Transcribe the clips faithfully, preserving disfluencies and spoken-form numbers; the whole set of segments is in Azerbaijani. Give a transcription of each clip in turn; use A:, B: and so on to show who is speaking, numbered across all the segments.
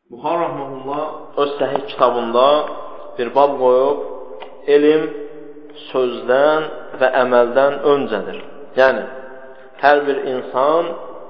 A: Buxar Rəhməhullah öz səhih kitabında bir bab qoyub, elm sözdən və əməldən öncədir. Yəni, hər bir insan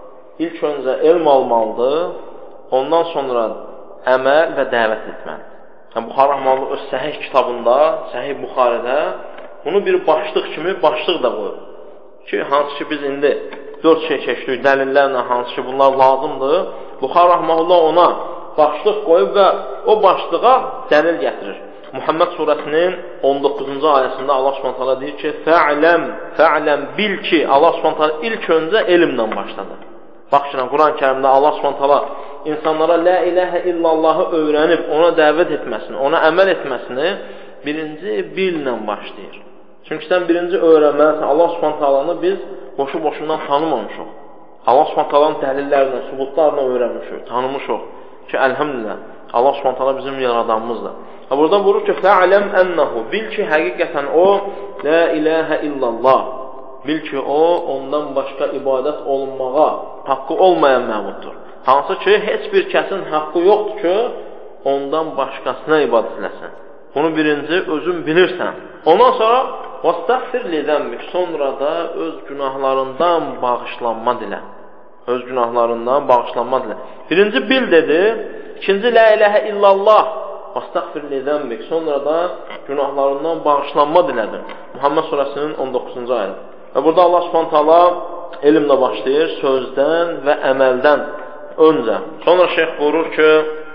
A: ilk öncə elm almalıdır, ondan sonra əməl və dəvət etməlidir. Yəni, Buxar Rəhməhullah öz səhih kitabında, səhih Buxarədə bunu bir başlıq kimi başlıq da qoyub. Ki, hansı ki biz indi dörd şey çəkdik, dəlillərlə hansı ki bunlar lazımdır, Buxar Rəhməhullah ona başlıq qoyub və o başlığa dəlil gətirir. Muhammed surəsinin on doqquzuncu ayəsində Allah Subhanahu taala deyir ki: "Fa'lem, fa'lem bil ki", Allah Subhanahu taala ilk öncə elmlə başladı. Baxın, Quran-Kərimdə Allah Subhanahu taala insanlara la ilahe illallahı öyrənib ona dəvət etməsini, ona əməl etməsini birinci billə başlayır. Çünki sən birinci öyrənməlisən. Allah Subhanahu taalanı biz boşu-boşundan tanımamışıq. Allah Subhanahu taalanın dəlillərinə, sübutlarla öyrənmişik, tanımışıq. Ki, əlhəmdülillah, Allah Subhanahu taala bizim yaradanımızdır. Və burada buyurur ki, fa'lem ennehu, bil ki, həqiqətən o, la ilahe illallah, bil ki, o, ondan başqa ibadət olunmağa haqqı olmayan məbuddur. Hansı ki, heç bir kəsin haqqı yoxdur ki, ondan başqasına ibadət eləsin. Bunu birinci özün bilirsən. Ondan sonra, vəstəğfir li zənbik, sonra da öz günahlarından bağışlanma dilə. Öz günahlarından bağışlanma dilə. Birinci bil dedi, ikinci la ilahe illallah, vəstəğfir li zənbik, sonra da günahlarından bağışlanma dilədir. Muhammed surəsinin on doqquzuncu ayədə. Və burada Allah Subhanahu taala elmlə başlayır, sözdən və əməldən öncə. Sonra şeyx buyurur ki,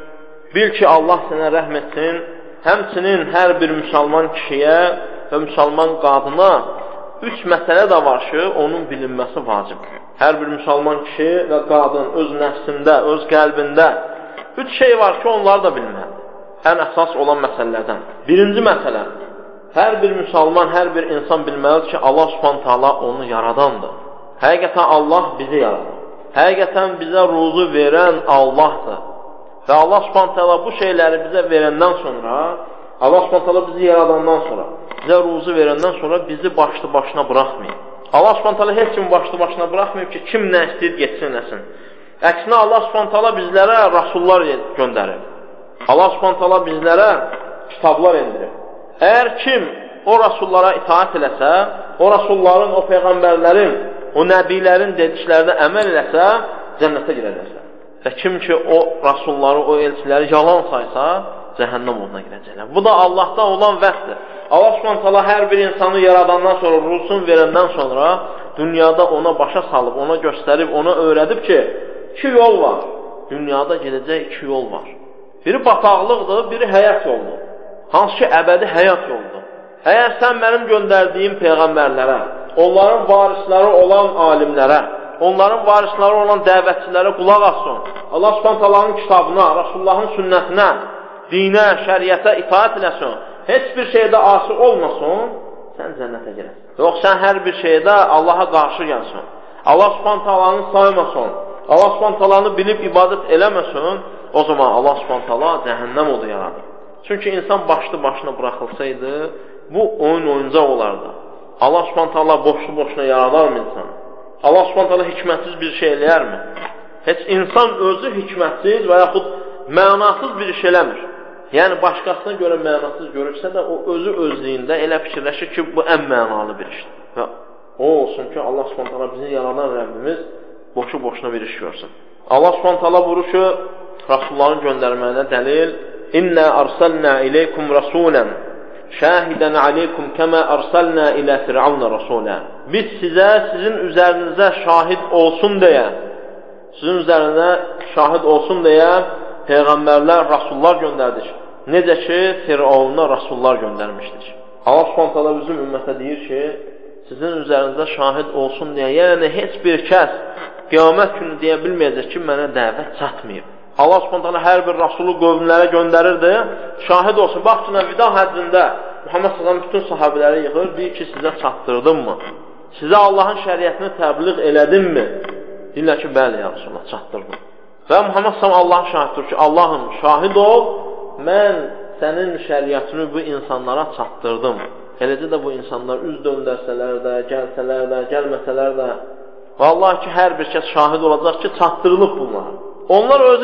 A: bil ki, Allah sənə rəhm etsin, həmçinin hər bir müsəlman kişiyə və müsəlman qadına üç məsələ də var ki, onun bilinməsi vacibdir. Hər bir müsəlman kişi və qadın öz nəfsində, öz qəlbində üç şey var ki, onları da bilməlidir. Ən əsas olan məsələlərdən. Birinci məsələ, hər bir müsəlman, hər bir insan bilməlidir ki, Allah Subhanahu taala onu yaradandır. Həqiqətən Allah bizi yaradır. Həqiqətən bizə ruzu verən Allahdır. Və Allah Subhanahu taala bu şeyləri bizə verəndən sonra, Allah Subhanahu taala bizi yaradandan sonra, bizə ruzu verəndən sonra bizi başlı başına buraxmayıb. Allah Subhanahu taala heç kimi başlı başına buraxmayıb ki, kim nə istəyir, getsin, nəsin. Əksinə Allah Subhanahu taala bizlərə rasullar göndərir. Allah Subhanahu taala bizlərə kitablar endirir. Əgər kim o rasullara itaat eləsə, o rasulların, o peyğəmbərlərin, o nəbilərin dediklərinə əməl eləsə, cənnətə girəcəklər. Və kim ki o rasulları, o elçiləri yalan saysa, cəhənnəm oduna girəcəklər. Bu da Allahdan olan vəhddir. Allah Subhanahu taala hər bir insanı yaradandan sonra, ruhsun verəndən sonra dünyada ona başa salıb, ona göstərib, ona öyrədib ki, iki yol var. Dünyada gedəcək iki yol var. Biri bataqlıqdır, biri həyat yoldur. Hansı ki, əbədi həyat yoldur. Əgər sən mənim göndərdiyim peyğəmbərlərə, onların varisləri olan alimlərə, onların varisləri olan dəvətçilərə qulaq assın, Allah Subhanahu taalanın kitabına, Rasulullahın sünnətinə, dinə, şəriətə itaat eləsin, heç bir şeydə asi olmasın, sən cənnətə girəsən. Yox, sən hər bir şeydə Allaha qarşı gəlsin, Allah Subhanahu taalanı saymasın, Allah Subhanahu taalanı bilib ibadət eləməsin, o zaman Allah Subhanahu taala cəhənnəm odu yaradır. Çünki insan başlı başına buraxılsaydı, bu oyun oyuncaq olardı. Allah Subhanahu taala boşlu-boşuna yaradarmı insan? Allah Subhanahu taala hikmətsiz bir şey eləyərmi? Heç insan özü hikmətsiz və yaxud mənasız bir iş eləmir. Yəni, başqasına görə mənasız görürsə də, o özü özlüyündə elə fikirləşir ki, bu ən mənalı bir işdir. Və o olsun ki, Allah Subhanahu taala bizi yaradan Rəbbimiz boşu-boşuna bir iş görsün. Allah Subhanahu taala buyurur ki, Rasulların göndərməyinə dəlil, İnna arsalna ileykum rasulan şahidan aleykum kema arsalna ila firavun rasulan. Biz sizə, sizin üzərinizə şahid olsun deyə, sizin üzərinizə şahid olsun deyə peyğəmbərlər, rasullar göndərdik. Necə ki, Firavuna rasullar göndərmişdik. Allah Subhanahu taala bizim ümmətə deyir ki, sizin üzərinizə şahid olsun deyə, yəni heç bir kəs qiyamət günü deyə bilməyəcək ki, mənə dəvət çatmayıb. Allah Subhanahu taala hər bir rasulu qövmlərə göndərirdi, şahid olsun. Baxın, vida həccində Muhammed sallallahu bütün sahabeləri yığır, deyir ki, sizə çatdırdımmı? Sizə Allahın şəriətini təbliğ elədimmi? Deyirlər ki, bəli, ya Rasulullah, çatdırdım. Və Muhammed sallallahu Allah'a şahiddir ki, Allahım, şahid ol, mən sənin şəriətini bu insanlara çatdırdım. Eləcə də bu insanlar üz döndərsələr də, gəlsələr də, gəlməsələr də, vallahi ki, hər bir kəs şahid olacaq ki, çatdırılıb bunlar. Onlar özü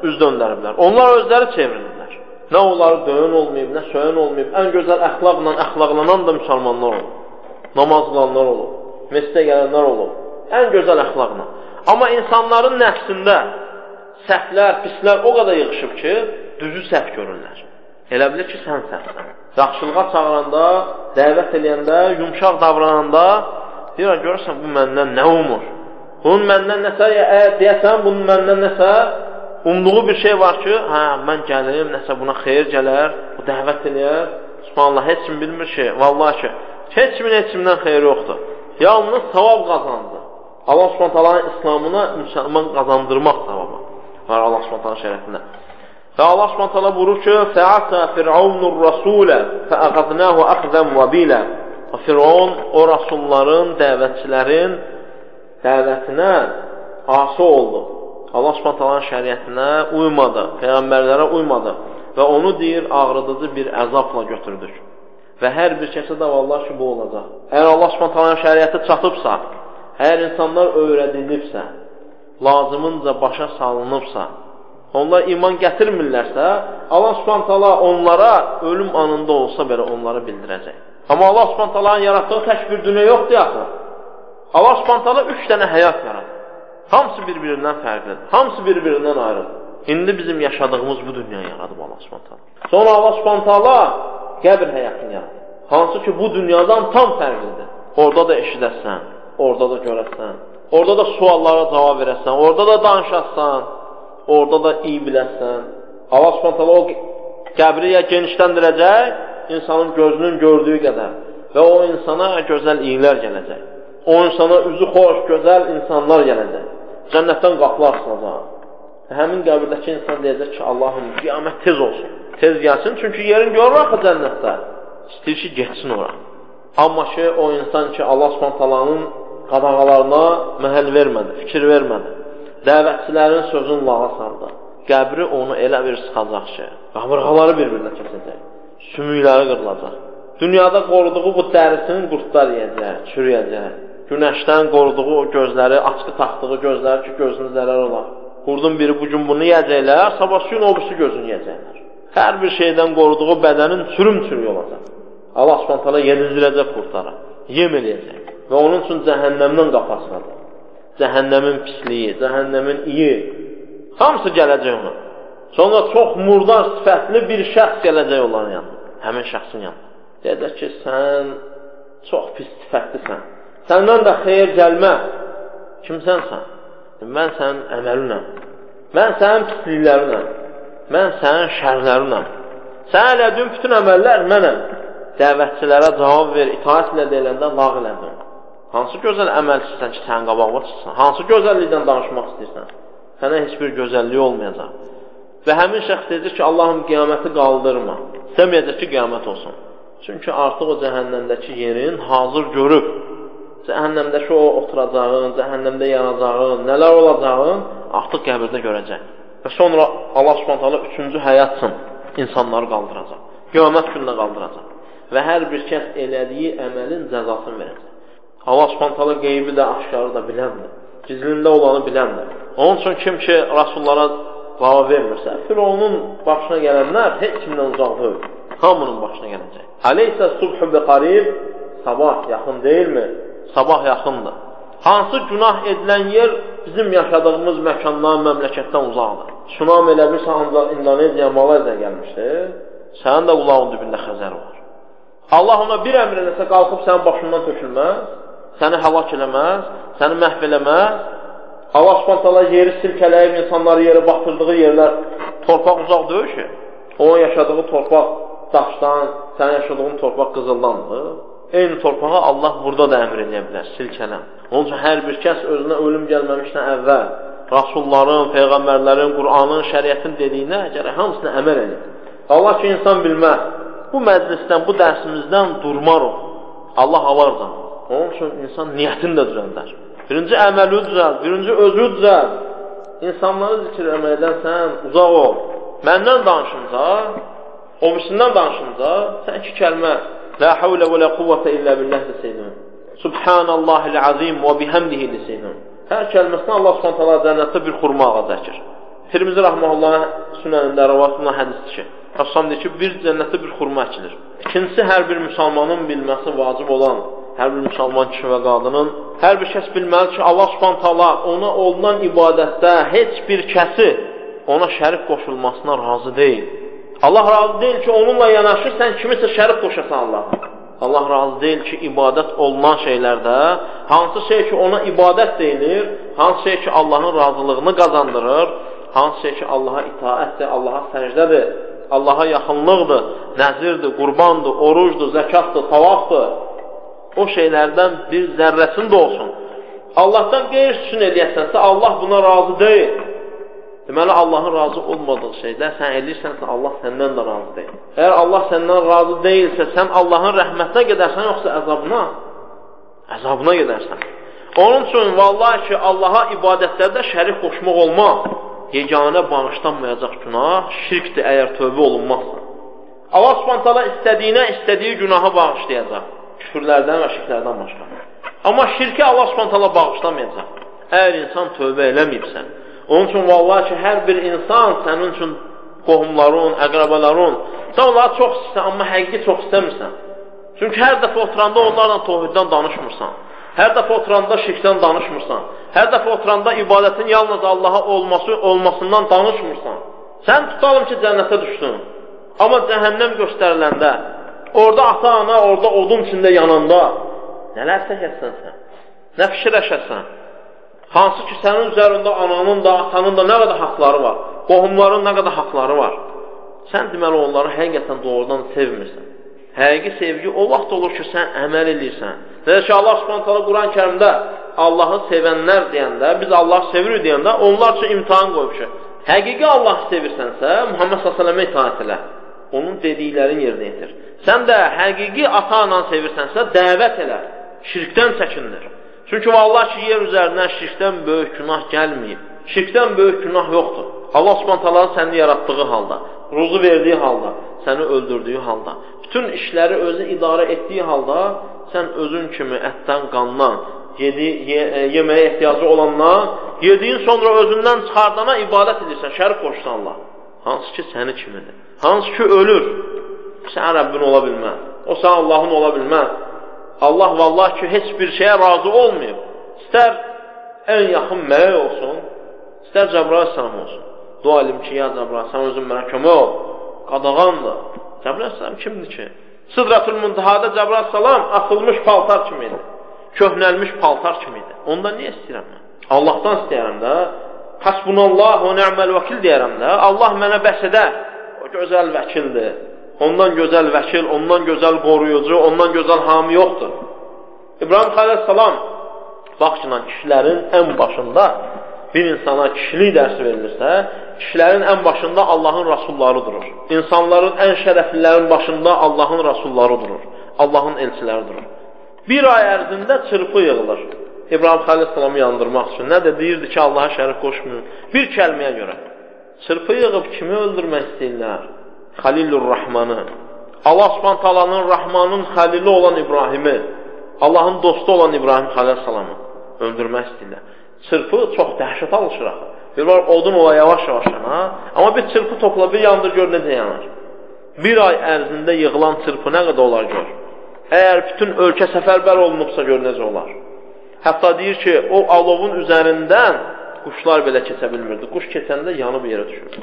A: üz döndəriblər. Onlar özləri çevrilirlər. Nə onları döyən olmayıb, nə söyən olmayıb. Ən gözəl əxlaqla əxlaqlanan da müsəlmanlar olur. Namaz qılanlar olur. Məscidə gələnlər olur. Ən gözəl əxlaqla. Amma insanların nəfsində səhvlər, pislər o qədər yığışıb ki, düzü səhv görürlər. Elə bilir ki, sən səhvsən. Yaxşılığa çağıranda, dəvət eləyəndə, yumşaq davrananda deyirlər, görürsən, bu məndən nə umur? Bunun məndən nəsə, əgər deyəsən, bunun məndən nəsə umduğu bir şey var ki, hə, mən gəlim, nəsə buna xeyir gələr, bu dəvət eləyər. Subhanallah, heç kim bilmir ki, vallahi ki, heç kimin heç kimdən xeyri yoxdur. Yalnız savab qazandı. Allah Subhanahu taalanın İslamına müsəlman qazandırmaq savabı var Allah Subhanahu taala şərəfində. Və Allah Subhanahu taala buyurur ki: "Fa'ata Fir'aunur rasula fa'akhadnahu akhzan wabila." Firon o rasulların, dəvətçilərin dəvətinə asi oldu. Allah Subhanahu taalanın şəriətinə uymadı, peyğəmbərlərə uymadı və onu deyir ağrıdıcı bir əzabla götürdük. Və hər bir kəsə də vallahi ki bu olacaq. Əgər Allah Subhanahu taalanın şəriəti çatıbsa, əgər insanlar öyrədilibsə, lazımınca başa salınıbsa, onlar iman gətirmirlərsə, Allah Subhanahu taala onlara ölüm anında olsa belə onları bildirəcək. Amma Allah Subhanahu taalanın yaratdığı tək bir dünya yoxdur axı. Allah Subhanahu taala üç dənə həyat yaradır. Hamısı bir-birindən fərqlidir. Hamısı bir-birindən ayrıdır. İndi bizim yaşadığımız bu dünyanı yaradıb Allah Subhanahu taala. Sonra Allah Subhanahu taala qəbir həyatını yaradır. Hansı ki bu dünyadan tam fərqlidir. Orada da eşidəsən, orada da görəsən, orada da suallara cavab verəsən, orada da danışasan, orada da iyi biləsən. Allah Subhanahu taala o qəbri ya genişləndirəcək, insanın gözünün gördüyü qədər və o insana gözəl iyilər gələcək. O insana üzü xoş, gözəl insanlar gələcək. Cənnətdən qapılar açılacaq. Həmin qəbirdəki insan deyəcək ki, Allahım, qiyamət tez olsun. Tez gəlsin, çünki yerin görür axı cənnətdə. İstəyir ki, geçsin ora. Amma ki, o insan ki, Allah Subhanahu taalanın qadağalarına məhəl vermədi, fikir vermədi. Dəvətçilərin sözünü lağa saldı. Qəbri onu elə bir sıxacaq ki, qabırğaları bir-birinə kəsəcək. Sümükləri qırılacaq. Dünyada qoruduğu bu dərisinin qurtlar yiyəcək, çürüyəcək. Günəşdən qoruduğu o gözləri, açqı taxdığı gözləri ki, gözünü zərər olar. Qurdun biri bu gün bunu yiyəcəklər, sabah suyun obisi gözünü yiyəcəklər. Hər bir şeydən qoruduğu bədənin çürüm-çürüy olacaq. Allah Subhanahu taala yedizdirəcək qurtlara, yem eləyəcək. Və onun üçün cəhənnəmdən qapı açılacaq. Cəhənnəmin pisliyi, cəhənnəmin iyi, hamısı gələcək ona. Sonra çox murdar sifətli bir şəxs gələcək onların yanına, həmin şəxsin yanına. Deyəcək ki, sən çox pis sifətlisən, səndən də xeyir gəlməz. Kimsənsən? Mən sənin əməlinəm, mən sənin pisliklərinəm, mən sənin şərlərinəm. Sən elədiyin bütün əməllər mənəm. Dəvətçilərə cavab ver, itaat ilə deyiləndə lağ elədin. Hansı gözəl əməl istəyirsən ki, sənin qabağına çıxsın? Hansı gözəllikdən danışmaq istəyirsən? Sənə heç bir gözəlliyi olmayacaq. Və həmin şəxs deyəcək ki, Allahım qiyaməti qaldırma. Deməyəcək ki, qiyamət olsun. Çünki artıq o cəhənnəmdəki yerin hazır görüb. Cəhənnəmdəki o oturacağın, cəhənnəmdə yanacağın, nələr olacağın artıq qəbirdə görəcək. Və sonra Allah Subhanahu taala üçüncü həyat üçün insanları qaldıracaq. Qiyamət gününə qaldıracaq. Və hər bir kəs elədiyi əməlin cəzasını verəcək. Allah Subhanahu taala qeybi də, aşkarı da biləndir. Gizlində olanı biləndir. Onun üçün kim ki, Rasullara cavab vermirsə, Fironun başına gələnlər heç kimdən uzaq deyil. Hamının başına gələcək. Aleysə subhu bi qarib, sabah yaxın deyilmi? Sabah yaxındır. Hansı günah edilən yer bizim yaşadığımız məkandan, məmləkətdən uzaqdır. Tsunami elə bilirsə, ancaq İndoneziya, Malayziya gəlmişdi. Sənin də qulağın dibində Xəzər var. Allah ona bir əmr eləsə qalxıb sənin başından tökülməz, səni həlak eləməz, səni məhv eləməz. Allah Subhanahu taala yeri silkələyib, insanları yeri batırdığı yerlər, torpaq uzaq deyil ki. Onun yaşadığı torpaq daşdan, sənin yaşadığın torpaq qızıldandır. Eyni torpağa Allah burada da əmr edə bilər, silkələn. Onun üçün hər bir kəs özünə ölüm gəlməmişdən əvvəl Rasulların, Peyğəmbərlərin, Qur'anın, şəriətin dediyinə gərək hamısına əməl edir. Allah ki, insan bilməz. Bu məclisdən, bu dərsimizdən durmarıq. Allah alarca. Onun üçün insan niyyətini də düzəldər. Birinci əməli düzəld, birinci özü düzəld. İnsanları zikr eləməkdən sən uzaq ol. Məndən danışınca, o birisindən danışınca, sən iki kəlmə La havlə və la quvvətə illə billəh desəydin. Subhanallahil azim və bihəmdihi desəydin. Hər kəlməsindən Allah Subhanahu taala cənnətdə bir xurma ağacı əkir. Tirmizi Rahmanullahın sünənində rəvayətində hədisdir ki, Rəsulullah deyir ki, bir cənnətdə bir xurma əkilir. İkincisi, hər bir müsəlmanın bilməsi vacib olan, hər bir müsəlman kişi və qadının, hər bir kəs bilməli ki, Allah Subhanahu taala ona olunan ibadətdə heç bir kəsi ona şərik qoşulmasına razı deyil. Allah razı deyil ki, onunla yanaşı sən kimisə şərik qoşasan Allaha. Allah razı deyil ki, ibadət olunan şeylərdə, hansı şey ki ona ibadət deyilir, hansı şey ki Allahın razılığını qazandırır, hansı şey ki Allaha itaətdir, Allaha səcdədir, Allaha yaxınlıqdır, nəzirdir, qurbandır, orucdur, zəkatdır, tavafdır. O şeylərdən bir zərrəsində olsun. Allahdan qeyri üçün eləyəsənsə, Allah buna razı deyil. Deməli, Allahın razı olmadığı şeydə sən eləyirsənsə, Allah səndən də razı deyil. Əgər Allah səndən razı deyilsə, sən Allahın rəhmətinə gedərsən, yoxsa əzabına? Əzabına gedərsən. Onun üçün, vallahi ki, Allaha ibadətlərdə şərik qoşmaq olmaz. Yeganə bağışlanmayacaq günah şirkdir, əgər tövbə olunmazsa. Allah Subhanahu taala istədiyinə, istədiyi günahı bağışlayacaq. Küfürlərdən və şirklərdən başqa. Amma şirki Allah Subhanahu taala bağışlamayacaq. Əgər insan tövbə eləməyibsə. Onun üçün vallahi ki, hər bir insan sənin üçün qohumların, əqrabaların, sən onları çox istəyirsən, amma həqiqi çox istəmirsən. Çünki hər dəfə oturanda onlarla tohiddən danışmırsan. Hər dəfə oturanda şirkdən danışmırsan. Hər dəfə oturanda ibadətin yalnız Allaha olması, olmasından danışmırsan. Sən tutalım ki, cənnətə düşdün. Amma cəhənnəm göstəriləndə, orada ata-ana, orada odun içində yananda nələr çəkəsən sən? Nə fikirləşəsən? Hansı ki, sənin üzərində ananın da, atanın da nə qədər haqları var, qohumların nə qədər haqları var. Sən deməli onları həqiqətən doğrudan sevmirsən. Həqiqi sevgi o vaxt olur ki, sən əməl edirsən. Deyək ki, Allah Subhanahu taala Quran-Kərimdə Allahı sevənlər deyəndə, biz Allahı sevirik deyəndə, onlar üçün imtihan qoyub ki, həqiqi Allahı sevirsənsə, Muhammed sallallahu əleyhi və səlləmə itaat elə. Onun dediklərini yerinə yetir. Sən də həqiqi ata-anan sevirsənsə, dəvət elə, şirkdən çəkindir. Çünki vallahi ki, yer üzərindən şirkdən böyük günah gəlməyib. Şirkdən böyük günah yoxdur. Allah Subhanahu taala səni yaratdığı halda, ruzu verdiyi halda, səni öldürdüyü halda, bütün işləri özü idarə etdiyi halda, sən özün kimi ətdən, qandan, yedi, ye, yeməyə ehtiyacı olandan, yediyin sonra özündən çıxardana ibadət edirsən, şərik qoşsan Allah. Hansı ki, səni kimidir. Hansı ki, ölür. Sən Rəbbin ola bilməz. O sən Allahın ola bilməz. Allah vallahi ki, heç bir şeyə razı olmayıb. İstər ən yaxın mələk olsun, istər Cəbrail səlam olsun. Dua elim ki, ya Cəbrail, sən özün mənə kömək ol. Qadağandır. Cəbrail səlam kimdir ki? Sıdratul Muntahada Cəbrail səlam atılmış paltar kimi idi. Köhnəlmiş paltar kimi idi. Ondan niyə istəyirəm mən? Allahdan istəyirəm də. Hasbunallah və ni'məl vəkil deyərəm də. Allah mənə bəs edər. O gözəl vəkildir. Ondan gözəl vəkil, ondan gözəl qoruyucu, ondan gözəl hami yoxdur. İbrahim Xəlilsalam baxçınan kişilərin ən başında bir insana kişilik dərsi verilirsə, kişilərin ən başında Allahın rəsulları durur. İnsanların ən şərəflilərin başında Allahın rəsulları durur. Allahın elçiləri durur. Bir ay ərzində çırpı yığılır. İbrahim Xəlilsalamı yandırmaq üçün. Nə də deyirdi ki, Allaha şərik qoşmayın. Bir kəlməyə görə. Çırpı yığıb kimi öldürmək istəyirlər? Xəlilur Rahmanı. Allah Subhanahu taalanın Rahmanın xəlili olan İbrahimi, Allahın dostu olan İbrahim Xəlilsalamı öldürmək istəyirlər. Çırpı çox dəhşət alışır axı. Bir var odun ola yavaş-yavaş yana, amma bir çırpı topla, bir yandır gör necə yanar. Bir ay ərzində yığılan çırpı nə qədər olar gör. Əgər bütün ölkə səfərbər olunubsa gör necə olar. Hətta deyir ki, o alovun üzərindən quşlar belə keçə bilmirdi. Quş keçəndə yanıb yerə düşür.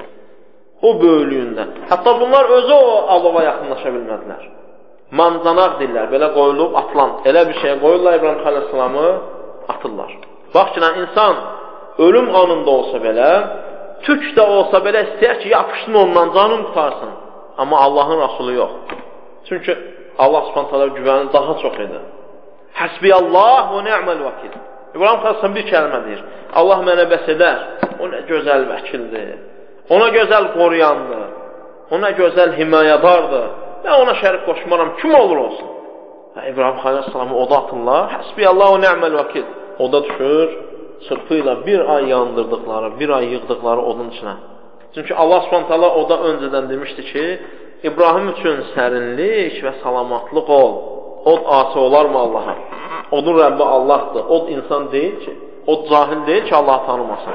A: O böyüklüyündə. Hətta bunlar özü o alova yaxınlaşa bilmədilər. Mancanaq deyirlər, belə qoyulub atılan, elə bir şey qoyurlar İbrahim Xəlilsalamı, atırlar. Bax ki, insan ölüm anında olsa belə, tük də olsa belə istəyər ki, yapışsın ondan, canın qutarsın. Amma Allahın Rasulü yox. Çünki Allah Subhanahu taala güvəni daha çox edir. Həsbiyallah və ni'məl vəkil. İbrahim Xəlilsalam bir kəlmə deyir. Allah mənə bəs edər. O nə gözəl vəkildir. Ona gözəl qoruyandır. Ona gözəl himayədardır. Mən ona şərik qoşmaram. Kim olur olsun? Və İbrahim Xəlilsalamı oda atırlar. Həsbiyallah və ni'məl vəkil. Oda düşür. Çırpı ilə bir ay yandırdıqları, bir ay yığdıqları odun içinə. Çünki Allah Subhanahu taala oda öncədən demişdi ki, İbrahim üçün sərinlik və salamatlıq ol. Od asi olarmı Allaha? Odun Rəbbi Allahdır. Od insan deyil ki. Od cahil deyil ki, Allahı tanımasın.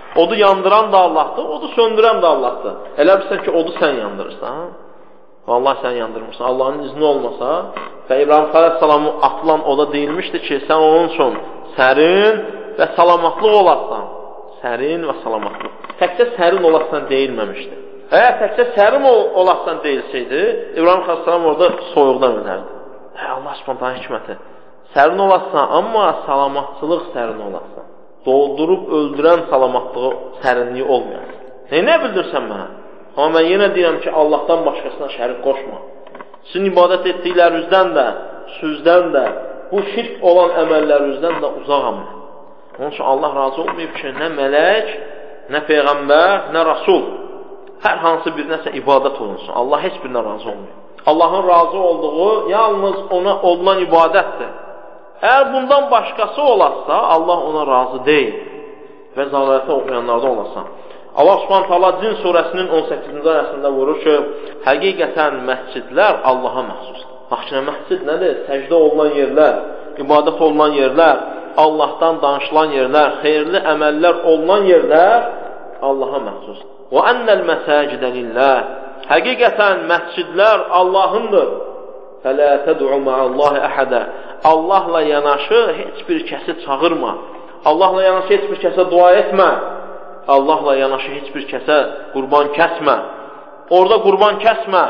A: Odu yandıran da Allahdır, odu söndürən də Allahdır. Elə bilirsən ki, odu sən yandırırsan. Vallahi sən yandırmırsan. Allahın izni olmasa və İbrahim Aleyhisselamın atılan oda deyilmişdi ki, sən onun üçün sərin və salamatlıq olarsan. Sərin və salamatlıq. Təkcə sərin olarsan deyilməmişdi. Əgər təkcə sərin olarsan deyilsəydi, İbrahim Aleyhisselam orada soyuqdan ölərdi. Hə, Allah spontan hikməti. Sərin olarsan, amma salamatlıq sərin olarsan. Doldurub öldürən salamatlığı sərinliyi olmayasın. Ne, nə bildirsən mənə? Amma mən yenə deyirəm ki, Allahdan başqasına şərik qoşma. Sizin ibadət etdiklərinizdən də, sözdən də, bu şirk olan əməllərinizdən də uzaqam mən. Onun üçün Allah razı olmayıb ki, nə mələk, nə peyğəmbər, nə rasul, hər hansı bir nəsə ibadət olunsun. Allah heç birinə razı olmayıb. Allahın razı olduğu yalnız ona olunan ibadətdir. Əgər bundan başqası olarsa, Allah ona razı deyil. Və zalətə oxuyanlardan olarsa. Allah Subhanahu taala Cin surəsinin on səkkizinci ayəsində vurur ki, həqiqətən məscidlər Allaha məxsusdur. Bax ki, məscid nədir? Səcdə olunan yerlər, ibadət olunan yerlər, Allahdan danışılan yerlər, xeyirli əməllər olunan yerlər Allaha məxsusdur. Və annal məsacidə lillah. Həqiqətən məscidlər Allahındır. Fələ təd'u ma'allahi əhədə. Allahla yanaşı heç bir kəsi çağırma. Allahla yanaşı heç bir kəsə dua etmə. Allahla yanaşı heç bir kəsə qurban kəsmə. Orada qurban kəsmə.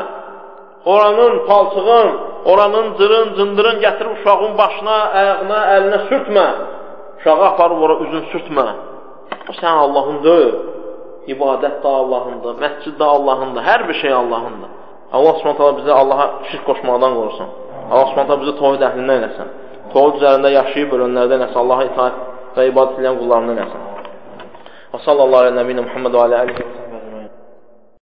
A: Oranın palçığın, oranın cırın, cındırın gətirib uşağın başına, ayağına, əlinə sürtmə. Uşağı aparıb ora üzün sürtmə. O sən Allahındır. İbadət də Allahındır, məscid də Allahındır, hər bir şey Allahındır. Allah Subhanahu taala bizi Allaha şirk qoşmaqdan qorusun. Allah Subhanahu taala bizi tövhid əhlindən eləsin. Tövhid üzərində yaşayıb ölənlərdən eləsin. Allaha itaat və ibadət edən qullarından eləsin. Və sallallahu əleyhi və səlləm Muhammed və alə alihi